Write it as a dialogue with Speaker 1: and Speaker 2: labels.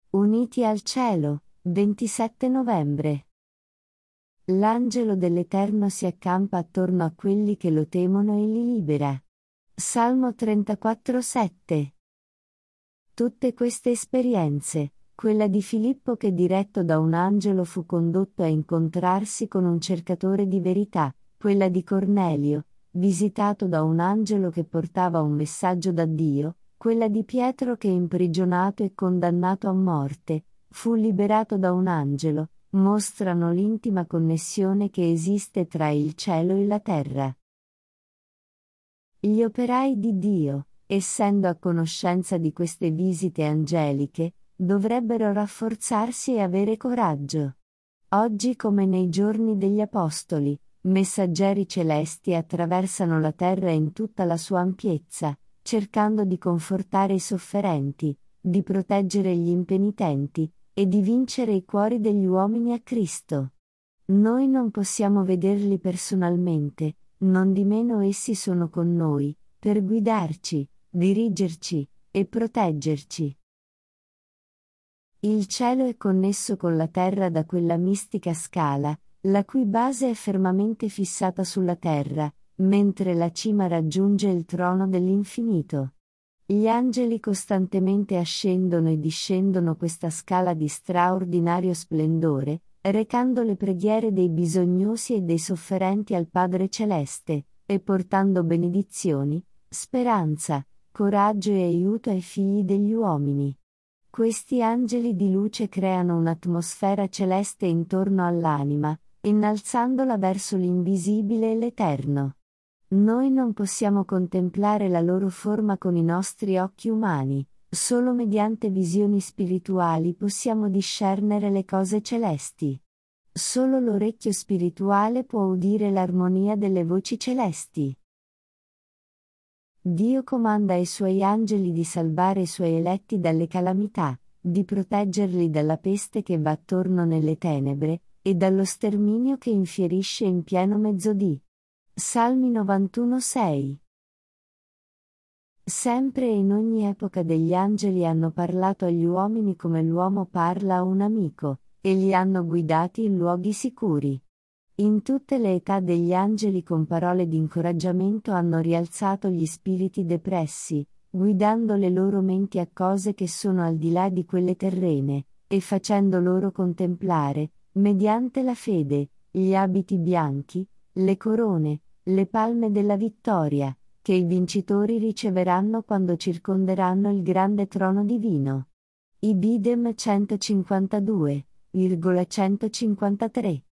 Speaker 1: Uniti al cielo, 27 novembre. L'angelo dell'Eterno si accampa attorno a quelli che lo temono e li libera. Salmo 34,7. Tutte queste esperienze, quella di Filippo che diretto da un angelo fu condotto a incontrarsi con un cercatore di verità, quella di Cornelio, visitato da un angelo che portava un messaggio da Dio, quella di Pietro che imprigionato e condannato a morte, fu liberato da un angelo, mostrano l'intima connessione che esiste tra il cielo e la terra. Gli operai di Dio, essendo a conoscenza di queste visite angeliche, dovrebbero rafforzarsi e avere coraggio. Oggi come nei giorni degli Apostoli, messaggeri celesti attraversano la terra in tutta la sua ampiezza, cercando di confortare i sofferenti, di proteggere gli impenitenti, e di vincere i cuori degli uomini a Cristo. Noi non possiamo vederli personalmente, nondimeno essi sono con noi, per guidarci, dirigerci, e proteggerci. Il cielo è connesso con la terra da quella mistica scala, la cui base è fermamente fissata sulla terra, mentre la cima raggiunge il trono dell'infinito. Gli angeli costantemente ascendono e discendono questa scala di straordinario splendore, recando le preghiere dei bisognosi e dei sofferenti al Padre Celeste, e portando benedizioni, speranza, coraggio e aiuto ai figli degli uomini. Questi angeli di luce creano un'atmosfera celeste intorno all'anima, innalzandola verso l'invisibile e l'eterno. Noi non possiamo contemplare la loro forma con i nostri occhi umani, solo mediante visioni spirituali possiamo discernere le cose celesti. Solo l'orecchio spirituale può udire l'armonia delle voci celesti. Dio comanda ai suoi angeli di salvare i suoi eletti dalle calamità, di proteggerli dalla peste che va attorno nelle tenebre, e dallo sterminio che infierisce in pieno mezzodì. Salmi 91,6. Sempre e in ogni epoca degli angeli hanno parlato agli uomini come l'uomo parla a un amico, e li hanno guidati in luoghi sicuri. In tutte le età degli angeli con parole di incoraggiamento hanno rialzato gli spiriti depressi, guidando le loro menti a cose che sono al di là di quelle terrene, e facendo loro contemplare, mediante la fede, gli abiti bianchi, le corone, le palme della vittoria, che i vincitori riceveranno quando circonderanno il grande trono divino. Ibidem 152,153